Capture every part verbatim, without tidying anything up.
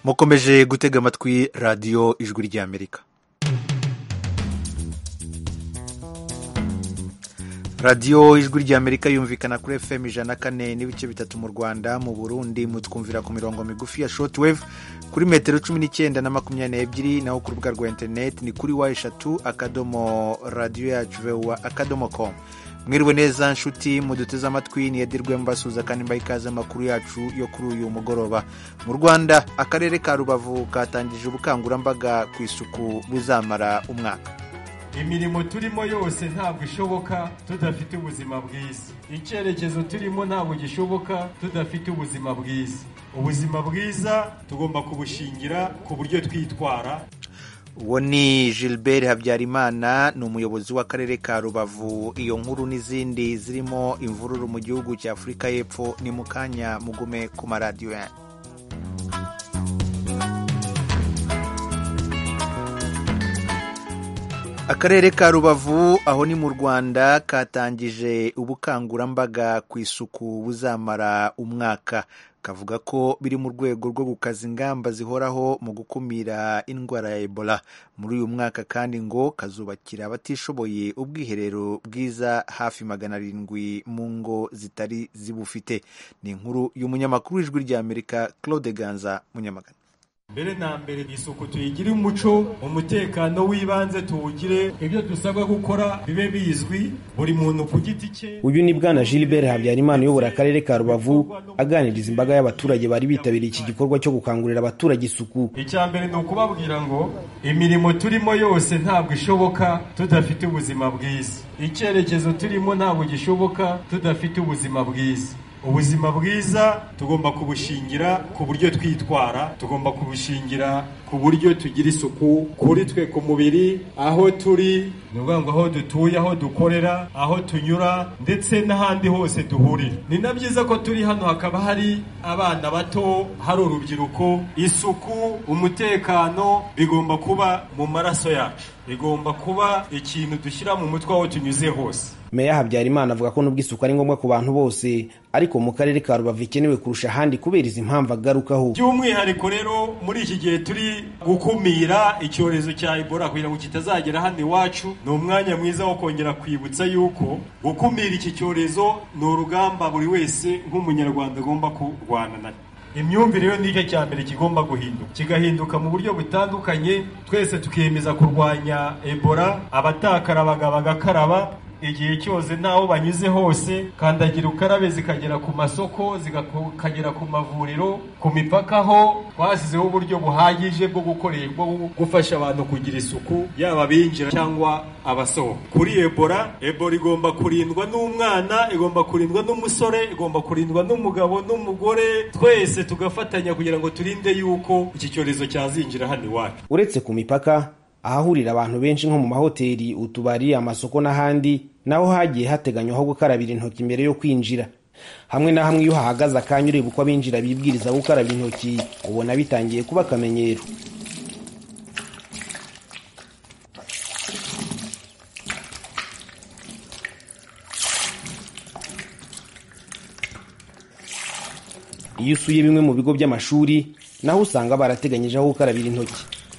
mukomeje gutega amatwi radiyo ijwi ry'Amerika. radiyo ijwi ry'Amerika yumvikana kuri F M ijana na kane n'ibice bitatu mu Rwanda. Mu Burundi mutwumvira ku mirongo migufi ya shortwave kuri metero cumi n'icyenda na makumyabiri n'ebyiri, naho ku rubuga rwa interineti ni kuri wa eshatu akadomo radiyo yacu vewa akadomo com. Mwiriwe neza nshuti muduteze amatwi, ni Edirwe mbasuza kandi mbaye ikaze amakuru yacu yo kuri uyu mugoroba. Mu Rwanda akarere ka Rubavu katangije ubukangurambaga ku isuku buzamara umwaka. Imirimo turimo yose ntabwo ishoboka tudafite ubuzima bwiza. Icyerekezo turimo ntabwo gishoboka tudafite ubuzima bwiza. Ubuzima bwiza tugomba kubushingira ku buryo twitwara. Uwo ni Gilbert Habyarimana, ni umuyobozi w'akarere ka Rubavu. Iyo nkuru n'izindi zirimo imvururu mu gihugu cya Afurika y'Epfo ni mu kanya, mugume ku maradiyo yanyu. Akarere ka Rubavu aho ni mu Rwanda katangije ubukangurambaga ku isuku buzamara umwaka. Kavuga ko biri mu rwego rwo gukaza ingamba zihoraho mu gukumira indwara ya Ebola. Muri uyu mwaka kandi ngo kazubakira abatishoboye ubwiherero bwiza hafi magana arindwi mu ngo zitari zibufite. Ni inkuru y'umunyamakuru w'ijwi ry'Amerika Claude Ganza Munyamagana. Mbere na mbere isuku tuyigire umuco, umutekano w'ibanze tuwugire, ibyo dusabwa gukora bibe bizwi buri muntu ku giti cye. Uyu ni bwana Gilbert Habyarimana uyobora akarere ka Rubavu aganiriza imbaga y'abaturage bari bitabiriye iki gikorwa cyo gukangurira abaturage isuku. Icya mbere ni ukubabwira ngo imirimo turimo yose ntabwo ishoboka tudafite ubuzima bwiza. Icyerekezo turimo ntabwo gishoboka tudafite ubuzima bwiza. Ubuzima bwiza tugomba kubushingira ku buryo twitwara, tugomba kubushingira ku buryo tugira isuku kuri twe ku mubiri, aho turi, nuvuga ngo aho dutuye, aho dukorera, aho tunyura ndetse n'ahandi hose duhurira. Ni na byiza ko turi hano hakaba hari abana bato, hari urubyiruko. Isuku, umutekano bigomba kuba mu maraso yacu, bigomba kuba ikintu dushyira mu mutwe aho tunyuze hose. Meya Habyarimana avuga ko nubwo isuku ari ngombwa ku bantu bose, ariko mu karere ka Rubavu ikenewe kurusha ahandi kubera izi mpamvu agarukaho. By'umwihariko rero muri iki gihe turi gukumira icyorezo cya Ebola kugira ngo kitazagera hano iwacu, ni umwanya mwiza wo kongera kwibutsa yuko gukumira iki cyorezo ni urugamba buri wese nk'umunyarwanda agomba kurwana na. Imyumvire yo nike cya mbere kigomba guhinduka, kigahinduka mu buryo butandukanye. Twese tukiyemeza kurwanya Ebola, abatakarabaga bagakaraba igihe cyose naho banyuze hose, kandagira ukarabe zikagera ku masoko, zikagera ku mavuriro, ku mipaka ho twasizeho uburyo buhagije bwo gukorerwa gufasha abantu kugira isuku, yaba binjira cyangwa abasohoka. Kuri Ebola, Ebola igomba kurindwa n'umwana, igomba kurindwa n'umusore, igomba kurindwa n'umugabo n'umugore, twese tugafatanya kugira ngo turinde yuko iki cyorezo cyazinjira hano iwacu. Uretse ku mipaka ahahurira abantu benshi nko mu mahoteli, utubari, amasoko n'ahandi, naho hagiye hateganywaho gukarabira intoki mbere yo kwinjira. Hamwe na hamwe iyo hahagaze akanya ureba uko abinjira bibwiriza gukaraba intoki, ubona bitangiye kuba akamenyero. Iyo usuye bimwe mu bigo by'amashuri, naho usanga barateganyije aho gukarabira intoki.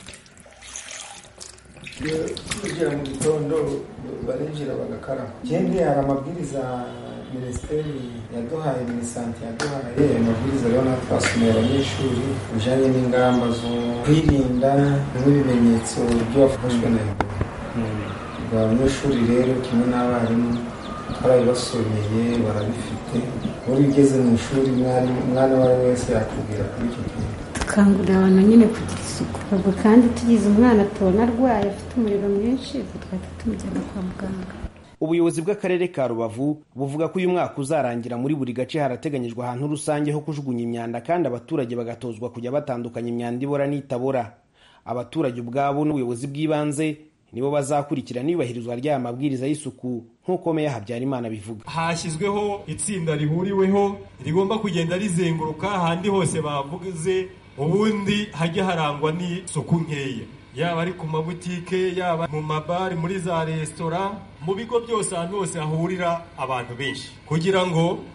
Kujya mu gitondo barinjira bagakaraba. Ikindi hari amabwiriza Minisiteri yaduhaye, Minisante yaduhaye amabwiriza rero natwe twasomeye abanyeshuri bijyanye n'ingamba zo kwirinda n'ibimenyetso by'uwafashwe na Ebola. Abanyeshuri rero kimwe n'abarimu barabibasomeye, barabifite. Muri ugeze mu ishuri umwana uwo ari we wese yakubwira kuri icyo kintu. Tukangurira abantu nyine kugira isuku, ubwo kandi tugize umwana tubona arwaye afite umuriro mwinshi, twahita tumujyana kwa muganga. Ubuyobozi bw'akarere ka Rubavu buvuga ko uyu mwaka uzarangira muri buri gace harateganyijwe ahantu rusange ho kujugunya imyanda, kandi abaturage bagatozwa kujya batandukanya imyanda ibora n'itabora. Abaturage ubwabo n'ubuyobozi bw'ibanze nibo bazakurikira n'ibahirizwa ry'aya mabwiriza y'isuku nk'uko Meya Habyarimana bivuga. Hashyizweho itsinda rihuriweho rigomba kugenda rizenguruka ahandi hose bavuze, ubundi hajya harangwa n'isuku nkeya, yaba ari ku mabutike, yaba mu mabari, muri za resitora, mu bigo byose ahantu hose hahurira abantu benshi, kugira ngo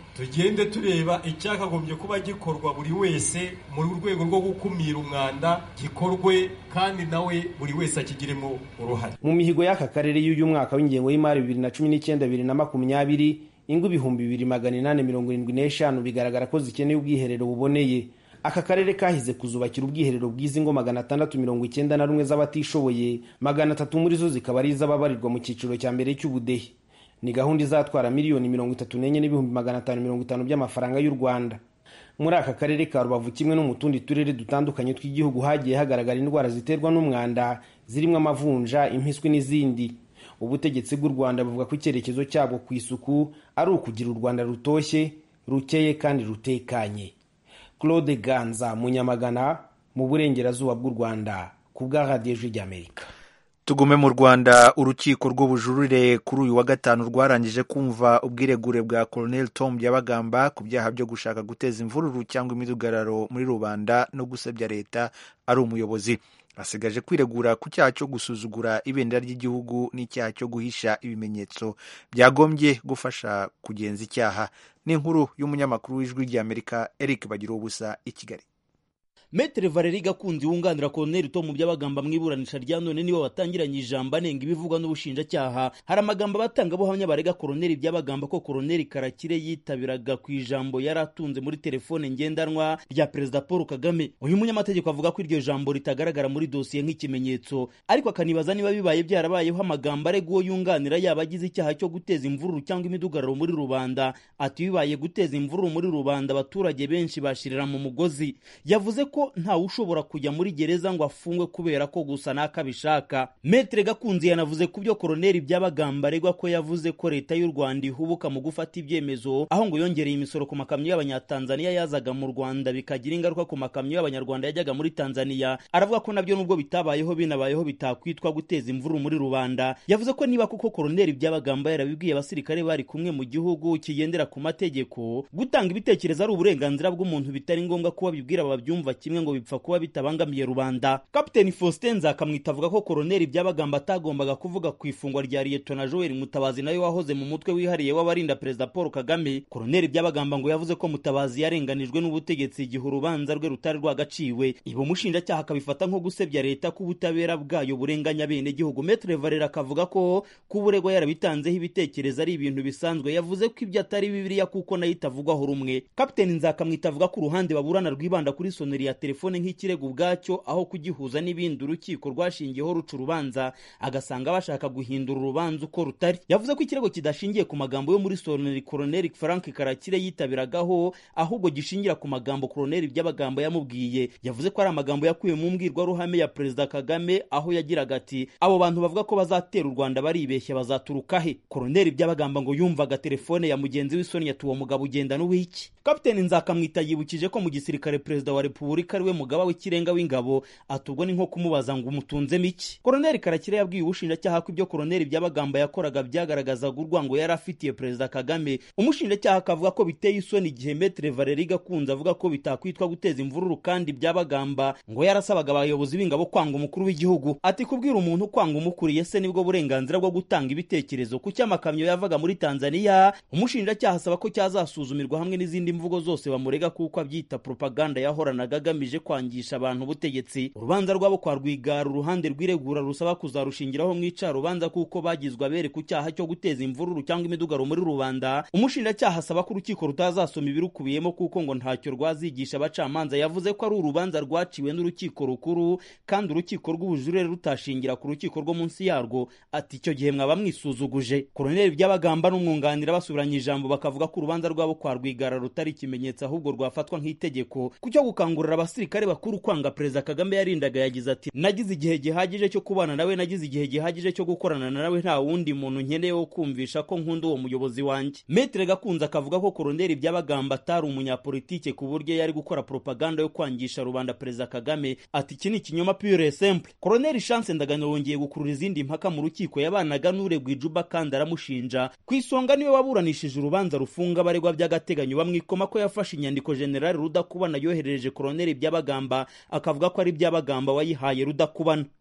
tugende tureba icyakagombye kuba gikorwa buri wese mu rwego rwo gukumira umwanda gikorwe kandi nawe buri wese akigiremo uruhare. Mu mihigo y'aka karere y'uyu mwaka w'ingengo y'imari bibiri na cumi n'icyenda bibiri na makumyabiri, ingo ibihumbi bibiri magana inani mirongo irindwi n'eshanu bigaragara ko zikeneye ubwiherero buboneye. Aka karere kahize kuzubakira ubwiherero bw'izi ngo magana atandatu mirongo icyenda na rumwe z'abatishoboye, magana atatu muri zo zikaba ari iz'ababarirwa mu cyiciro cya mbere cy'ubudehe. Ni gahunda izatwara miliyoni mirongo itatu n'enye n'ibihumbi magana atanu mirongo itanu by'amafaranga y'u Rwanda. Muri aka karere ka Rubavu kimwe no mu tundi turere dutandukanye tw'igihugu hagiye hagaragara indwara ziterwa n'umwanda zirimo amavunja, impiswi n'izindi. Ubutegetsi bw'u Rwanda buvuga ko icyerekezo cyabwo ku isuku ari ukugira u Rwanda rutoshye, rukeye kandi rutekanye. Claude Ganza, Munyamagana, mu burengerazuba bw'u Rwanda, ku bwa Radio Ijwi ry'Amerika. Tugume mu Rwanda, urukiko rw'ubujurire kuri uyu wa gatanu rwarangije kumva ubwiregure bwa Colonel Tom Byabagamba ku byaha byo gushaka guteza imvururu cyangwa imidugararo muri rubanda no gusebya leta ari umuyobozi. Asigaje kwiregura ku cyaha cyo gusuzugura ibendera ry'igihugu n'icyaha cyo guhisha ibimenyetso byagombye gufasha kugenza icyaha. Ni inkuru y'umunyamakuru w'Ijwi ry'Amerika Eric Bagiruwubusa i Kigali. Metre Valerie Gakunzi wunganira Colonel Tom Byabagamba mu iburanisha rya none niwe watangiranye ijambo anenga ibivugwa n'ubushinjacyaha. Hari amagambo batanga buhamya barega Colonel Byabagamba ko Colonel Karakire yitabiraga ku ijambo yaratunze muri telefone ngendanwa rya Perezida Paul Kagame. Uyu munyamategeko avuga ko iryo jambo ritagaragara muri dosiye nk'ikimenyetso, ariko akanibaza niba bibaye byarabayeho amagambo arega uwo yunganira yaba agize icyaha cyo guteza imvururu cyangwa imidugararo muri rubanda. Ati bibaye guteza imvururu muri rubanda abaturage benshi bashirira mu mugozi. Yavuze ko ntawe ushobora kujya muri gereza ngo afungwe kubera ko gusa nakabishaka. Metre Gakunzi yanavuze ku byo Colonel Byabagamba aregwa ko yavuze ko leta y'u Rwanda ihubuka mu gufata ibyemezo, aho ngo yongereye imisoro ku makamyo y'abanyatanzania yazaga mu Rwanda bikagira ingaruka ku makamyo y'abanyarwanda yajyaga muri Tanzania. Aravuga ko nabyo nubwo bitabayeho binabayeho bitakwitwa guteza imvururu muri rubanda. Yavuze ko niba kuko Colonel Byabagamba yarabibwiye abasirikare bari kumwe mu gihugu kigendera ku mategeko, gutanga ibitekerezo ari uburenganzira bw'umuntu bitari ngombwa kuba bibwira ababyumva kimwe ngo bipfa kuba bitabangamiye rubanda. Kapiteni Faustin Nzakamwita avuga ko Colonel Byabagamba atagombaga kuvuga ku ifungwa rya Lieutenant Joel Mutabazi nayo wahoze mu mutwe wihariye w'abarinda Perezida Paul Kagame. Colonel Byabagamba ngo yavuze ko Mutabazi yarenganijwe n'ubutegetsi igihe urubanza rwe rutari rwagaciwe. Ibo mushinjacyaha akabifata nko gusebya leta ku butabera bwayo burenganya bene gihugu. Metre Valera akavuga ko kuburegwa yarabitanzeho ibitekerezo ari ibintu bisanzwe. Yavuze ko ibyo atari Bibiliya kuko nayo itavugwaho rumwe. Kapiteni Nzakamwita avuga ko uruhande baburana rwibanda kuri soneri ya telefone nk'ikirego ubwacyo aho kugihuza n'ibindi urukiko rwashingiyeho ruca urubanza agasanga bashaka guhindura urubanza uko rutari. Yavuze ko ikirego kidashingiye ku magambo yo muri soneri Colonel Frank Karakire yitabiragaho, ahubwo gishingira ku magambo Colonel Byabagamba yamubwiye. Yavuze ko ari amagambo yakuye mu mbwirwaruhame ya Perezida Kagame aho yagiraga ati abo bantu bavuga ko bazatera u Rwanda baribeshya bazaturuka he. Colonel Byabagamba ngo yumvaga telefone ya mugenzi w'isoni ya tuwo mugabo ugenda n'uwiki. Kapiteni Nzakamwita yibukije ko mu gisirikare Perezida wa Repubulika ariwe mugaba w'ikirenga w'ingabo, atubwo ni nko kumubaza ngo umutunzemo iki. Colonel Karakire yabwiye ubushinjacyaha ko ibyo Colonel Byabagamba yakoraga byagaragazaga urwango yari afitiye Perezida Kagame. Umushinjacyaha akavuga ko biteye isoni igihe Metre Valerie Gakunzi avuga ko bitakwitwa guteza imvururu kandi Byabagamba ngo yarasabaga abayobozi b'ingabo kwanga umukuru w'igihugu. Ati kubwira umuntu kwanga umukuriye se nibwo burenganzira bwo gutanga ibitekerezo ku cyamakamyo yavaga muri Tanzania. Umushinjacyaha asaba ko cyazasuzumirwa hamwe n'izindi mvugo zose bamurega kuko abyita propaganda yahoranaga agamije kwangisha abantu ubutegetsi. Urubanza rwabo kwa Rwigara uruhande rw'iregura rusaba kuzarushingiraho mu ica rubanza kuko bagizwe abere ku cyaha cyo guteza imvururu cyangwa imidugaro muri rubanda. Umushinjacyaha asaba ko urukiko rutazasoma ibirukubiyemo kuko ngo ntacyo rwazigisha abacamanza. Yavuze ko ari urubanza rwaciwe n'urukiko rukuru kandi urukiko rw'ubujurire rutashingira ku rukiko rwo munsi yarwo. Ati icyo gihe mwaba mwisuzuguje. Colonel Byabagamba n'umwunganira basubiranye ijambo bakavuga ko urubanza rwabo kwa Rwigara rutari ikimenyetso ahubwo rwafatwa nk'itegeko ku cyo gukangurira abasirikare bakuru kwanga Perezida Kagame. Yarindaga yagize ati nagize igihe gihagije cyo kubana nawe, nagize igihe gihagije cyo gukorana nawe, nta wundi muntu nkeneye wo kumvisha ko nkunda uwo muyobozi wanjye. Metre Gakunzi akavuga ko Colonel Byabagamba atari umunyapolitike ku buryo yari gukora propaganda yo kwangisha rubanda Perezida Kagame. Ati iki ni ikinyoma pure et simple. Colonel Chance Ndagano yongeye gukurura izindi mpaka mu rukiko yabanaga n'uregwa Ijuba kandi aramushinja ku isonga niwe waburanishije urubanza rufunga abaregwa by'agateganyo bamwikoma ko yafashe inyandiko General Rudakubana yoherereje Colonel Byabagamba akavuga ko ari Byabagamba wayihaye Rudakubana.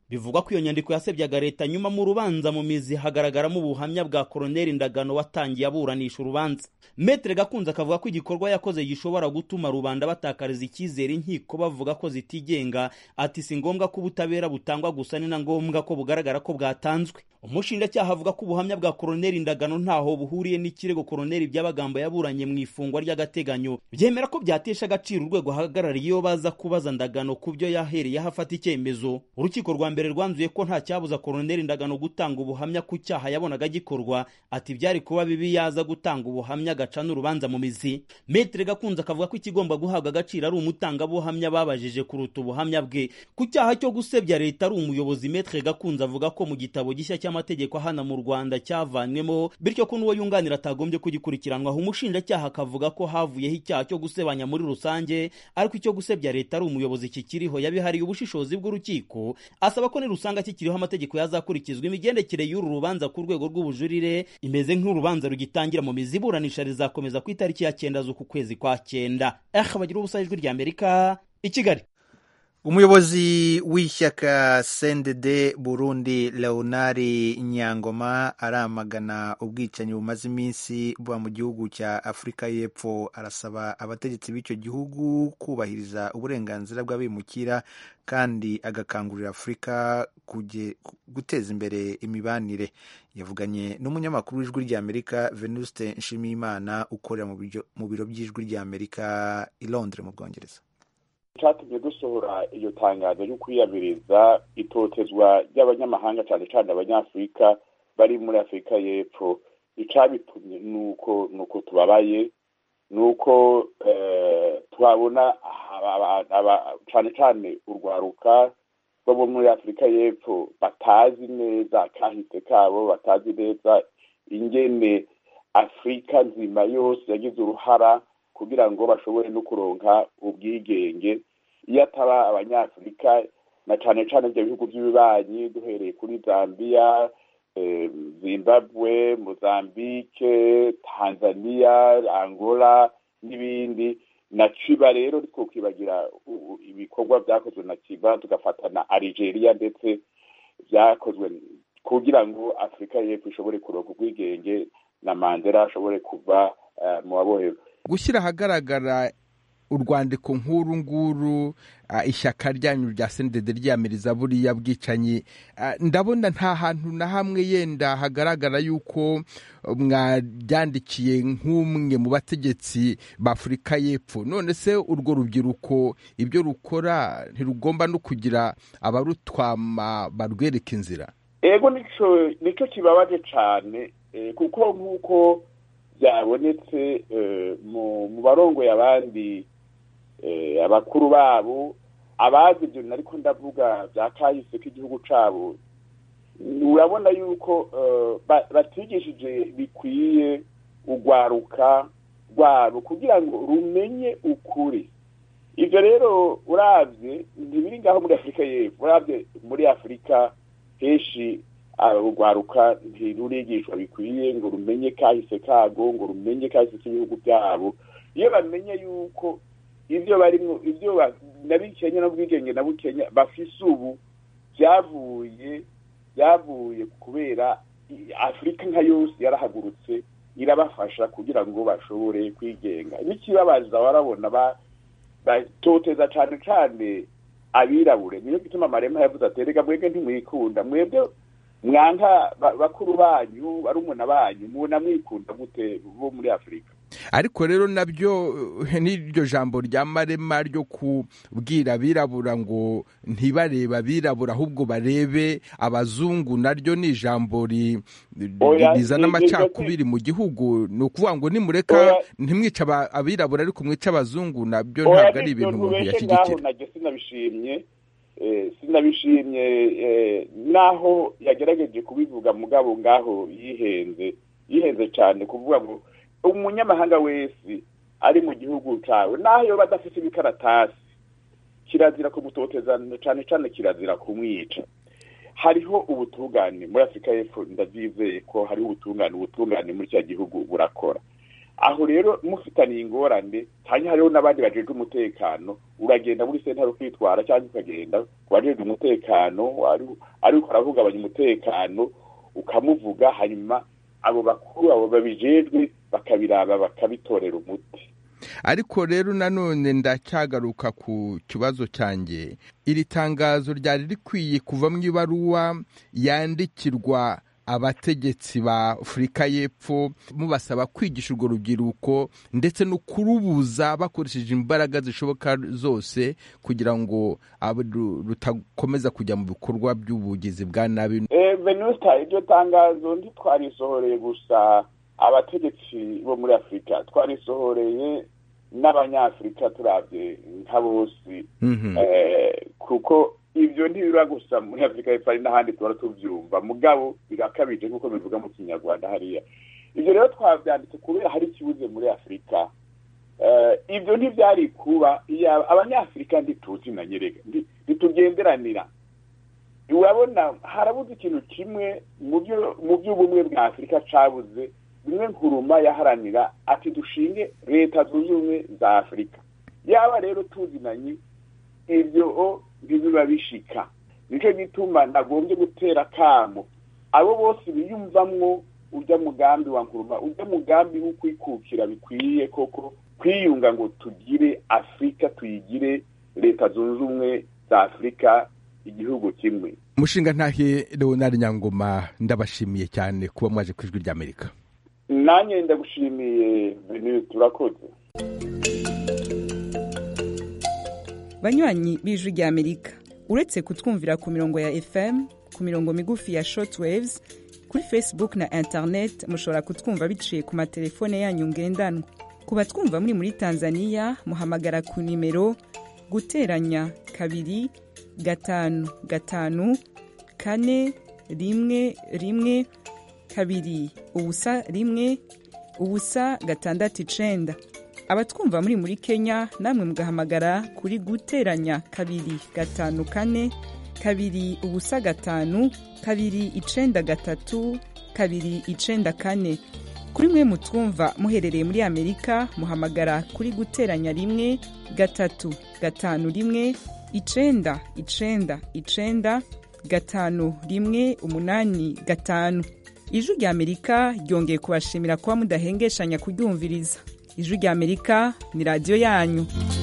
bivugwa ko iyo nyandiko yasebyaga leta. Nyuma mu rubanza mu mizi hagaragaramo ubuhamya bwa Koloneli Ndagano watangiye aburanisha urubanza. Maître Gakunze akavuga ko igikorwa yakoze gishobora gutuma rubanda batakariza icyizere inkiko bavuga ko zitigenga. Ati si ngombwa ko ubutabera butangwa gusa, ni na ngombwa ko bugaragara ko bwatanzwe. Umushinjacyaha avuga ko ubuhamya bwa Koloneli Ndagano ntaho buhuriye n'ikirego Koloneli Byabagamba yaburanye mu ifungwa ry'agateganyo. Byemera ko byatesha agaciro urwego hagarariye iyo baza kubaza Ndagano ku byo yahereye hafata icyemezo. Urukiko rwa mbere rwanzuye ko nta cyabuza Koloneli Ndagano gutanga ubuhamya ku cyaha yabonaga gikorwa. Ati byari kuba bibi yaza gutanga ubuhamya gaca n'urubanza mu mizi. Maître Gakunze akavuga ko ikigomba guhabwa agaciro ari umutangabuhamya babajije kuruta ubuhamya bwe. Ku cyaha cyo gusebya leta ari umuyobozi, Maître Gakunze avuga ko mu gitabo gishya cy'amategeko hana mu Rwanda cyavanywemo, bityo ko n'uwo yunganira atagombye kugikurikiranwa. Umushinjacyaha akavuga ko havuyeho icyaha cyo gusebanya muri rusange, ariko icyo gusebya leta ari umuyobozi kikiriho. Yabihariye ubushishozi bw'urukiko, asaba ko nirusanga kikiriho amategeko yazakurikizwa. Imigendekere y'uru rubanza ku rwego rw'ubujurire imeze nk'urubanza rugitangira mu mizi. Iburanisha rizakomeza ku itariki ya cyenda z'uku kwezi kwa cyenda. Eh bagira ubusa ijwi rya Amerika i Kigali. Umuyobozi w'ishyaka C N D D Burundi Leonard Nyangoma aramagana ubwicanyi bumaze iminsi buba mu gihugu cya Afurika y'Epfo. Arasaba abategetsi b'icyo gihugu kubahiriza uburenganzira bw'abimukira kandi agakangurira Afurika guteza imbere imibanire. Yavuganye n'umunyamakuru w'ijwi ry'Amerika Venuste Nshimiyimana ukorera mu biro by'ijwi ry'Amerika i Londres mu Bwongereza. Cyatumye dusohora iyo tangazo yo kwiyamiriza itotezwa ry'abanyamahanga cyane cyane abanyafurika bari muri Afurika y'Epfo. Icabitumye nuko nuko tubabaye, nuko eh, twabona cyane cyane urwaruka rwo muri Afurika y'Epfo batazi neza kahise kabo, batazi neza ingene Afurika nzima yose yagize uruhara kugira ngo bashobore no kuronka ubwigenge. Iyo ataba abanyafurika na cyane cyane ibyo bihugu by'ibibanyi duhereye kuri Zambia, eh, Zimbabwe, Mozambique, Tanzania, Angola n'ibindi na Cuba, rero twokwibagira ibikorwa byakozwe na Cuba tugafata na Algeria ndetse byakozwe kugira ngo Afurika y'Epfo ishobore kuronka ubwigenge na Mandela ashobore kuva uh, mu babohero. Gushyira ahagaragara urwandiko nk'uru nguru uh, ishyaka ryanyu rya C N D D ryamiriza buriya bwicanyi, uh, ndabona nta hantu na hamwe yenda hagaragara yuko mwaryandikiye nk'umwe mu bategetsi b'Afurika y'Epfo. None se urwo rubyiruko ibyo rukora ntirugomba no kugira abarutwama barwereka inzira? Ego nico nico kibabaje cyane, eh, kuko nk'uko byabonetse eh, mu barongo y'abandi eh, abakuru babo abazi ibyo nariko ndavuga byakahise k'igihugu cabo. Urabona yuko uh, batigishije bikwiye ugwaruka rwabo kugira ngo rumenye ukuri. Ivyo rero uravye ntibiri ngaho muri Afurika y'Epfo, uravye muri Afurika heshi ugwaruka ntirurigishwa bikwiye ngo rumenye kahise kago, ngo rumenye kahise k'ibihugu byabo. Iyo bamenye yuko ivyo barimo ivyo nabikenya no bwigenge na bukenya bafise ubu byavuye byavuye kubera Afurika nka yose yarahagurutse irabafasha kugira ngo bashobore kwigenga. Nikibabaza warabona ba batoteza cyane cyane abirabure. Niyo gituma Marema yavuze aterega mwege ntimwikunda, mwebwe mwanka bakuru banyu barumuna banyu mubona mwikunda gute bo muri Afurika. Ariko rero nabyo n'iryo jambo rya Marema ryo kubwira abirabura ngo ntibareba abirabura ahubwo barebe abazungu, naryo ni ijambo rizana amacakubiri mu gihugu. Ni ukuvuga ngo nimureka ntimwica abirabura ariko mwica abazungu, nabyo ntabwo ari ibintu umuntu yashyigikira. Sinabishimye sinabishimye naho yagerageje kubivuga mugabo ngaho yihenze yihenze cyane kuvuga ngo umunyamahanga wese ari mu gihugu cyawe naho yo badafite ibikaratasi kirazira kumutoteza cyane cyane kirazira kumwica. Hariho ubutungane muri Afurika y'Epfo, ndavizeye ko hari ubutungane ubutungane muri cya gihugu burakora. aho rero mufitaniye ingorane cyane hariho n'abandi bajejwe umutekano uragenda muri sentare kwitwara cyangwa ukagenda ku bajejwe umutekano ariko aravugabanya umutekano ukamuvuga hanyuma abo bakuru abo babijejwe bakabiraba bakabitorera umuti. Ariko rero nanone ndacyagaruka ku kibazo cyanjye, iri tangazo ryari rikwiye kuva mu ibaruwa yandikirwa abategetsi ba Afurika y'Epfo mubasaba kwigisha urwo rubyiruko ndetse no kurubuza bakoresheje imbaraga zishoboka zose kugira ngo rutakomeza kujya mu bikorwa by'ubugizi bwa nabi. Eh Venusta, iryo tangazo ntitwarisohoreye gusa abategetsi bo muri Afurika, twarisohoreye n'abanyafurika turabye nka bose eh kuko ibyo ntibira gusa muri Afurika y'Epfo n'ahandi tuba tubyumva mugabo birakabije nkuko bivuga mu Kinyarwanda hariya. Ibyo rero twabyanditse kubera hari kibuze muri Afurika. Eh ibyo ntibyari kuba abanyafurika ndituzi na nyereka nditugenderanira. Urabona harabuze ikintu kimwe mu byo mu by'ubumwe bwa Afurika cabuze, bimwe nkuruma yaharanira ati dushinge leta zunze ubumwe za Afurika. Yaba rero tuzinanye ibyo bibiba bishika, nicyo gituma nagombye gutera kamo abo bose biyumvamwo urya mugambi wa nkuruma, urya mugambi wo kwikukira bikwiye koko kwiyunga ngo tugire Afurika, tuyigire leta zunze ubumwe za Afurika, igihugu kimwe. Mushinga ntahe Leonard Nyangoma, ndabashimiye cyane kuba mwaje ku Ijwi ry'Amerika. Nanye ndagushimiye Beni, turakoze. Banywanyi b'Ijwi ry'Amerika, uretse kutwumvira ku mirongo ya F M, ku mirongo migufi ya shortwaves, kuri Facebook na internet mushobora kutwumva biciye ku matelefone yanyu ngendanwa. Kuba twumva muri muri Tanzania muhamagara ku nimero guteranya kabiri gatanu gatanu kane rimwe rimwe kabiri ubusa rimwe ubusa gatandatu icenda. Abatwumva muri muri Kenya namwe mugahamagara kuri guteranya kabiri gatanu kane kabiri ubusa gatanu kabiri icenda gatatu kabiri icenda kane. Kuri mwe mutwumva muherereye muri Amerika muhamagara kuri guteranya rimwe gatatu gatanu rimwe icenda icenda icenda gatanu rimwe umunani gatanu. Ijwi ry'Amerika ryongeye kubashimira kuba mudahengeshanya kuryumviriza. Ijwi ry'Amerika ni radio yanyu.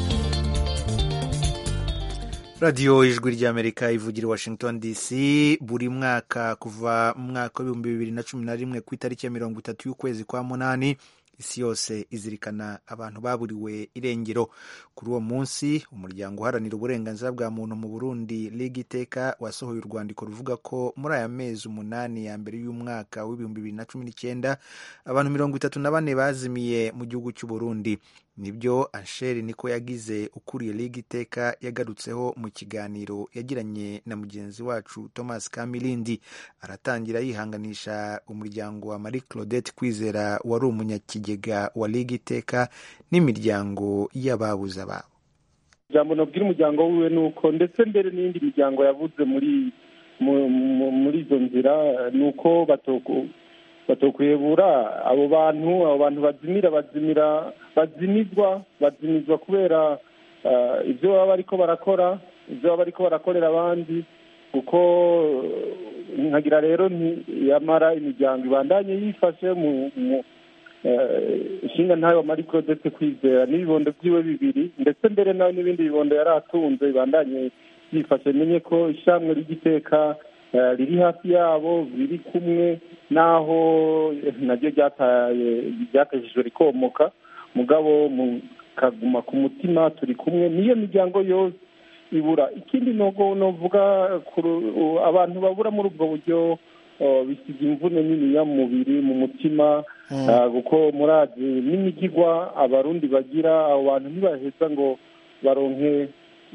Radio Ijwi ry'Amerika ivugira Washington D C buri mwaka kuva mu mwaka w'ibihumbi bibiri na cumi na rimwe ku itariki ya mirongo itatu y'ukwezi kwa munani isi yose izirikana abantu baburiwe irengero. Kuri uwo munsi umuryango uharanira uburenganzira bwa muntu mu Burundi Ligue Iteka wasohoye urwandiko ruvuga ko muri aya mezi umunani ya mbere y'umwaka w'ibihumbi bibiri na cumi n'icyenda abantu mirongo itatu na bane bazimiye mu gihugu cy'u Burundi. Nibyo Ansheri niko yagize ukuriye Ligue Iteka yagarutseho mu kiganiro yagiranye na mugenzi wacu Thomas Kamilindi. Aratangira yihanganisha umuryango wa Marie Claudette Kwizera wari umunyakigega wa Ligue Iteka n'imiryango y'ababuze ababo. Jambo nabwira umuryango wiwe nuko ndetse mbere n'indi miryango yavuze muri muri izo nzira nuko batoko batokwebura abo bantu abo bantu bazimira bazimira bazimizwa bazimizwa kubera ibyo baba bariko barakora ibyo baba bariko barakorera abandi kuko nkagira rero ntiyamara imiryango ibandanye yifashe mu ishinga ntayo Marie Claudette Kwizera n'ibibondo byiwe bibiri ndetse mbere nawe n'ibindi bibondo yari atunze ibandanye yifashe. Menye ko ishamwe ry'Igiteka riri hafi yabo biri kumwe naho naryo ryataye ryakejejwe rikomoka mugabo mukaguma ku mutima turi kumwe niyo miryango yose ibura. Ikindi nogo novuga abantu babura muri ubwo buryo bisiga imvune nini ya mubiri mu mutima kuko murazi n'imigigwa abarundi bagira abo bantu ntibaheza ngo baronke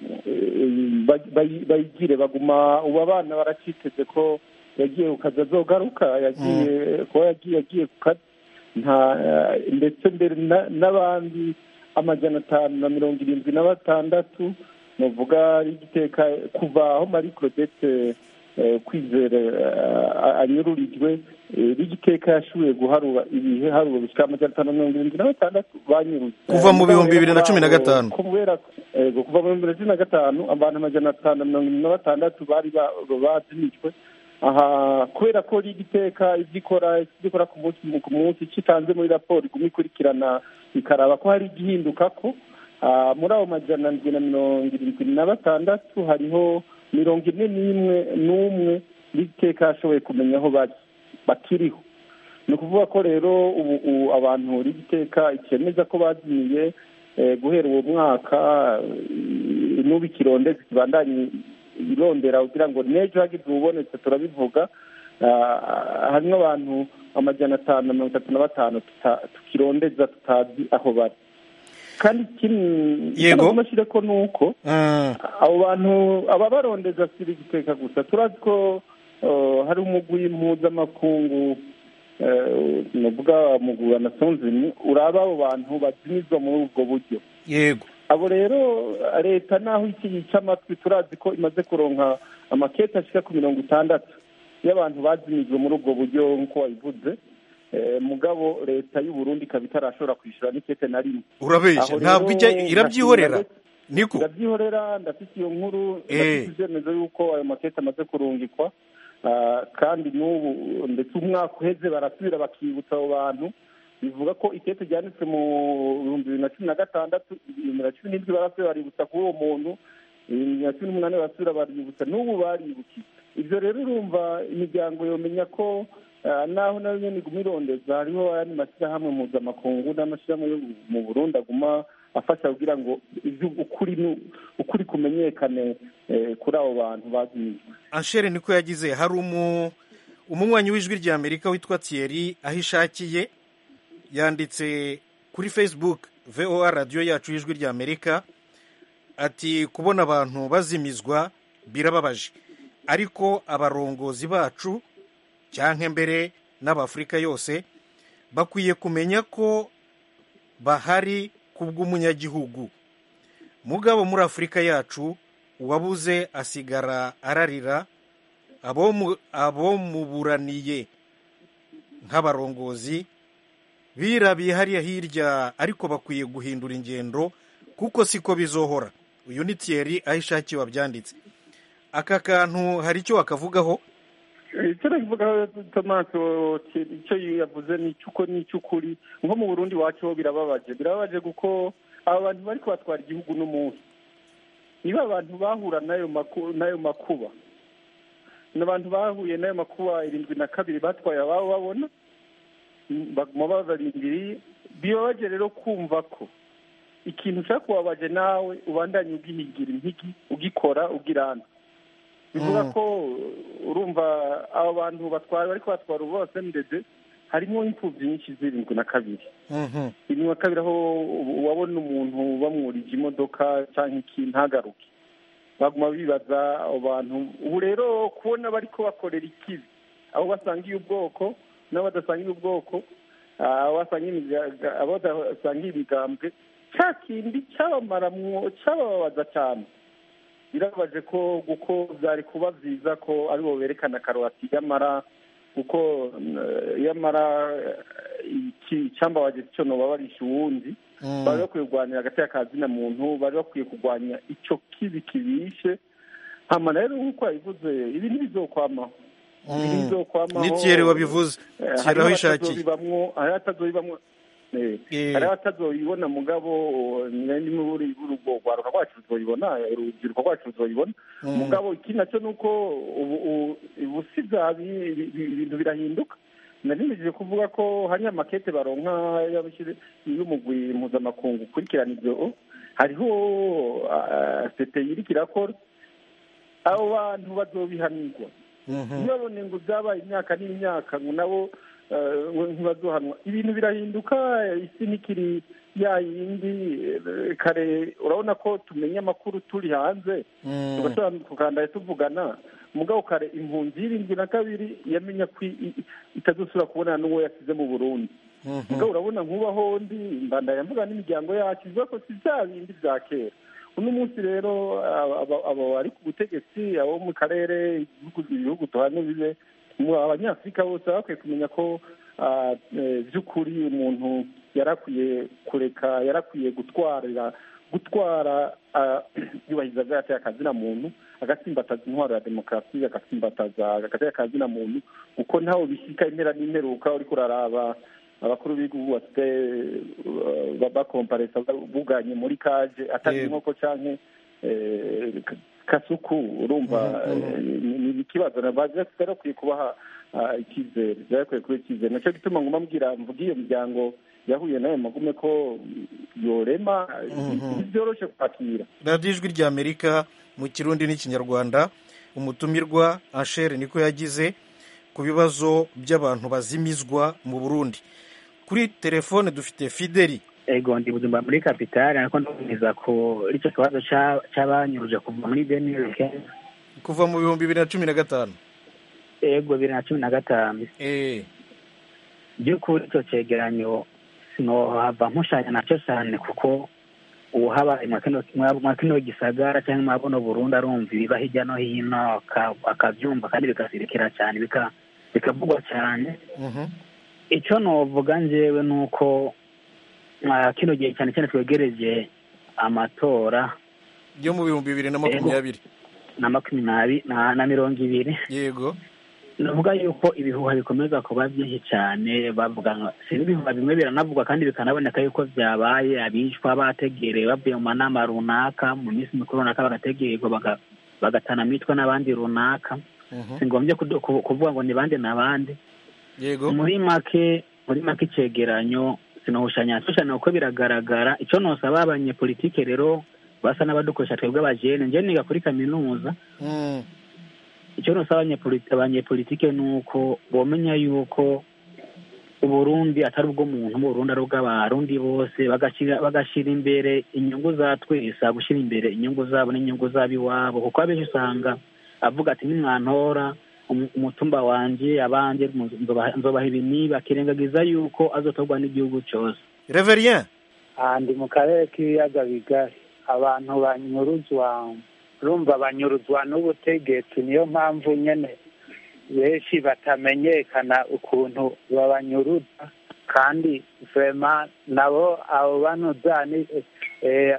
bayigire baguma ubu abana barakiteze ko yagiye ukaza azogaruka yagiye ko yagiye yagiye nta ndetse mbere n'abandi amajana atanu na mirongo irindwi na batandatu novuga Igiteka kuva aho Marie Claudette kwizera anyururijwe rigiteka yashoboye guharura ibiharuro bishika amajana atanu na mirongo irindwi na batandatu banyurutse kuva mu bihumbi bibiri na cumi na gatanu kubera kuva mu bihumbi bibiri na cumi na gatanu abantu amajana atanu na mirongo irindwi na batandatu bari bazimijwe aha kubera ko rigiteka ibyikora ibyikora ku munsi ku munsi kitanze muri raporo iguma ikurikirana ikaraba ko hari igihinduka ko muri abo majana ndwi na mirongo irindwi na batandatu hariho mirongo ine n'imwe n'umwe rigiteka yashoboye kumenya aho bari bakiriho ni ukuvuga ko rero ubu abantu rigiteka ikemeza ko bazimiye guhera uwo mwaka n'ubu ikirondezi kibandanye irondera kugira ngo n'ejo hagize ubonetse turabivuga harimo abantu amajana atanu na mirongo itatu na batanu tukirondeza tutazi aho bari kandi yego amashyire ko ni uko abo bantu ababarondeza si rigiteka gusa turazi ko hari umugwi mpuzamakungu nuvuga umugwi wa nasonzini uraba abo bantu bazimizwa muri ubwo buryo yego abo rero leta naho iki yica amatwi turazi ko imaze kuronka amakete ashika ku mirongo itandatu y'abantu bazimijwe muri ubwo buryo nk'uko wabivuze mugabo leta y'u Burundi ikaba itarashobora kwishyura n'ikete na rimwe urabeshya ntabwo ijya irabyihorera niko irabyihorera ndafite iyo nkuru ndafite ibyemezo y'uko ayo makete amaze kurungikwa kandi n'ubu ndetse umwaka uheze barasubira bakibutsa abo bantu bivuga ko ikete ryanditswe mu bihumbi bibiri na cumi na gatandatu bibiri na cumi n'indwi barasubira baributsa kuri uwo muntu bibiri na cumi n'umunani barasubira baributsa n'ubu baribukiye ibyo rero urumva imiryango yomenya ko naho nayo nyine iguma irondeza hariho ayandi mashyirahamwe mpuzamakungu n'amashyirahamwe yo mu Burundi aguma afasha kugira ngo ukuri ukuri kumenyekane kuri abo bantu bazimijwe. Anshere niko yagize hari umunywanyi w'ijwi rya Amerika witwa Thierry aho ishakiye yanditse kuri Facebook V O A radio yacu y'ijwi rya Amerika ati kubona abantu bazimizwa birababaje ariko abarongozi bacu cyangwa mbere n'abafurika yose bakwiye kumenya ko bahari kubw'umunyagihugu mugabo muri Afurika yacu uwabuze asigara ararira abo muburaniye nk'abarongozi birabiye hariya hirya ariko bakwiye guhindura ingendo kuko siko bizohora. Uyu ni Thierry aho ishakiye wabyanditse. Aka kantu hari icyo wakavugaho? icyo navuga Tomaso icyo yavuze ni cyuko ni cyukuri nko mu Burundi wacu birababaje birababaje kuko aba bantu bari kwatwara igihugu n'umunsi niba abantu bahura nayo makuba nayo makuba n'abantu bahuye nayo makuba irindwi na kabiri batwaye ababo babona baguma babarindiriye bibabaje rero kumva ko ikintu ushaka kubabaje nawe ubandanye ugihigira impigi ugikora ugirana bivuga ko urumva abo bantu batwara bari batwara bose ndetse harimo impfu byinshi zirindwi na kabiri irindwi na kabiri aho wabona umuntu bamwurije imodoka cyangwa iki ntagaruke baguma bibaza abo bantu ubu rero kubona bari ko bakorera ikibi abo basangiye ubwoko n'abadasangiye ubwoko abo basangiye imigambwe cya kindi cyabamaramwo cyabababaza cyane birabaje ko kuko byari kuba byiza ko aribo berekana karoti y'amara kuko y'amara icyambabaje cyo no babarisha uwundi bari bakwiye kurwanya hagati y'akazina muntu bari bakwiye kurwanya icyo kibi kibishe hama rero nk'uko yabivuze ibi ntibizokwamaho ni Thierry wabivuze Thierry aho ishakiye hari atazoyibamwo hari abatazoyibona mugabo ni muri urwo rwaruka rwacu ruzoyibona urubyiruko rwacu ruzoyibona mugabo iki nacyo ni uko ubu si ibintu birahinduka narimejeje kuvuga ko hari amakete baronka y'umugwi mpuzamakungu ukurikirana ibyo hariho sete iriko irakora abo bantu bazobihanirwa ntibabone ngo byabaye imyaka n'imyaka ngo nabo ntibazohanwa ibintu birahinduka isi ntikiri ya yindi kare urabona ko tumenya amakuru turi hanze tugashobora kuganira tuvugana mugabo kare impunzi y'irindwi na kabiri yamenya ko itazosubira kubonana n'uwo yasize mu Burundi ubwo urabona nk'ubaho ndi mbandanya mvuga n'imiryango yacu ivuga ko si bya bindi bya kera uno munsi rero abo bari ku butegetsi abo mu karere ibihugu tuhane bibe abanyafurika bose bakwiye kumenya ko by'ukuri umuntu yarakwiye kureka yarakwiye gutwarira gutwara yubahiriza bwateye akazina muntu agatsimbataza intwaro ya demokarasi agatsimbataza agateye akazina muntu kuko ntaho bishyika impera n'imperuka uriko uraraba abakuru b'igihugu bafite bakomparesa buganye muri kaje atari inkoko canke kasuku urumva ni ikibazo barakwiye kubaha icyizere barakwiye kuba icyizere nacyo gituma nguma mbwira mvuga iyo miryango yahuye nayo magume ko yorema byoroshe kwakira. radiyo ijwi rya amerika mu kirundi n'ikinyarwanda umutumirwa Anshere niko yagize ku bibazo by'abantu bazimizwa mu Burundi. Kuri telefone dufite Fideli. Ego ndi Bujumbura muri kapitale ariko ndumiza ko icyo kibazo cy'abanyuruje kuva muri Benin kuva mu bihumbi bibiri na cumi na gatanu. Ego bibiri na cumi na gatanu. Eh. By'ukuri icyo cegeranyo sinohava mpushanya nacyo cyane kuko ubu habaye mwa kino gisagara cyangwa mwabono Burundi arumva ibiba hirya no hino akabyumva kandi bikasirikira cyane bikavugwa cyane. Icyo novuga njyewe ni uko kino gihe cyane cyane twegereje amatora yo mu bihumbi bibiri na makumyabiri na makumyabiri na mirongo ibiri. Yego. Navuga yuko ibihuha bikomeza kuba byinshi cyane bavuga sinzi ibihuha bimwe biranavugwa kandi bikanaboneka yuko byabaye abishwa bategereye bavuye mu manama runaka mu minsi mikuru runaka bagategererwa bagatana mitwe n'abandi runaka singombye kuvuga ngo ni bande n'abandi. Yego. Muri make muri make icegeranyo sinohushanya cyane uko biragaragara icyo nosaba abanyepolitike rero basa n'abadukoresha twebwe abajene nje niga kuri kaminuza. Mm. Icyo nosaba abanyepolitike ni uko bomenya yuko Uburundi atari ubwo muntu mu Burundi ari ubw'abarundi bose bagashira bagashira imbere inyungu za twese gushira imbere inyungu zabo n'inyungu z'abiwabo kuko abenshi usanga avuga ati nimwantora umutumba wanje abanje nzobaha ibini bakirengagiza yuko azotorwa n'igihugu cyose. Reverien andi mu karere k'ibiyaga bigari abantu banyuruzwa rumva banyuruzwa n'ubutegetsi niyo mpamvu nyene benshi batamenyekana ukuntu babanyuruza kandi vrema nabo abo banuzani eh,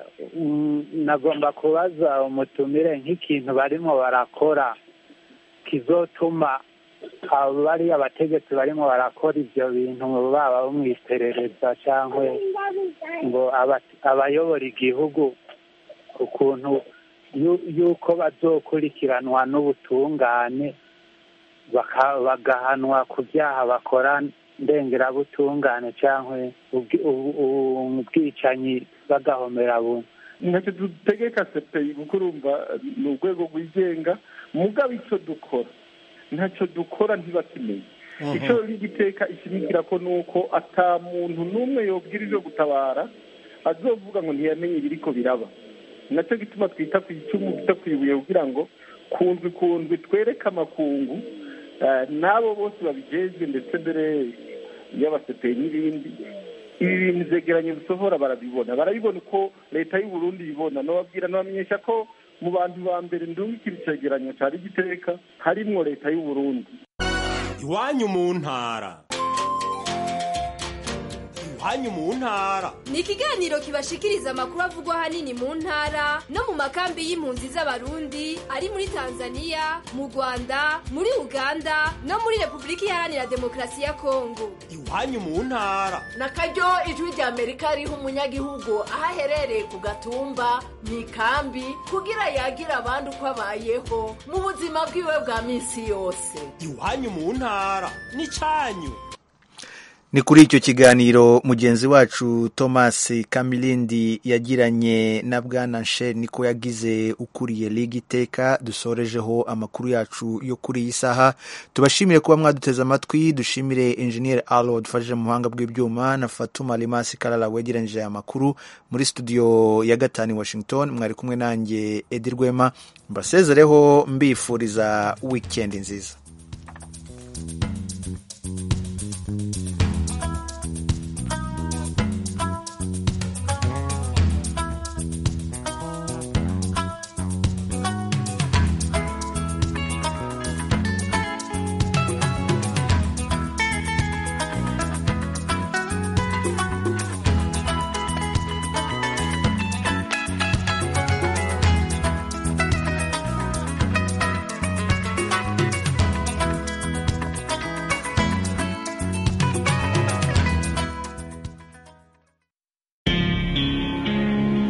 nagomba kubaza umutumire nk'ikintu barimo barakora kizotuma abo bari abategetsi barimo barakora ibyo bintu baba bamwiperereza cyangwa ngo abayobora igihugu ukuntu yuko bazokurikiranwa n'ubutungane bagahanwa ku byaha bakora ndengerabutungane cyangwa ubwicanyi bagahomera buntu. Ntacyo dutegeka sepeyi kuko urumva ni urwego rwigenga mugabo icyo dukora ntacyo dukora ntibakimenye. Icyo rigiteka ishimikira ko nuko ata muntu n'umwe yobwirije gutabara azovuga ngo ntiyamenye ibiriko biraba. Nacyo gituma twita ku icumu bita kwibuye kugira ngo kunzwi kunzwi twereke amakungu nabo bose babijejwe ndetse mbere y'abasepeyi n'ibindi ibi bintu vyegeranye bisohora barabibona barabibona uko leta y'u Burundi ibibona nobabwira nobamenyesha ko mu bantu ba mbere ndungikira icegeranyo cari giteka harimwo leta y'u Burundi. Iwanyu mu ntara iwanyu mu ntara ni ikiganiro kibashikiriza amakuru avugwa hanini mu ntara no mu makambi y'impunzi z'abarundi ari muri Tanzania, mu Rwanda, muri Uganda no muri Republika Iharanira Demokarasi ya Kongo. Iwanyu mu ntara nakaryo ijwi rya Amerika riha umunyagihugu aho aherereye ku gatumba mu ikambi kugira yagira abandi uko abayeho mu buzima bwiwe bwa minsi yose. Iwanyu mu ntara ni canyu. Ni kuri icyo kiganiro mugenzi wacu Thomas Kamilindi yagiranye na Bwana Anshere niko yagize ukuriye Ligue Iteka dusorejeho amakuru yacu yo kuri iyi saha. Tubashimire kuba mwaduteze amatwi, dushimire Engineer Alo dufashije mu buhanga bw'ibyuma na Fatuma Limasi Kalala wegeranije amakuru muri studio ya gatanu Washington. Mwari kumwe nanjye Edi Rwema, mbasezereho mbifuriza weekend nziza.